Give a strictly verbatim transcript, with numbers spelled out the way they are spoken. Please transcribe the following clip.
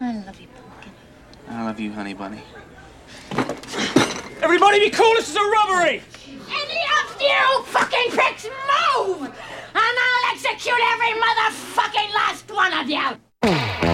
I love you, Pumpkin. I love you, honey bunny. Everybody be cool, this is a robbery! Any of you fucking pricks move! And I'll execute every motherfucking last one of you!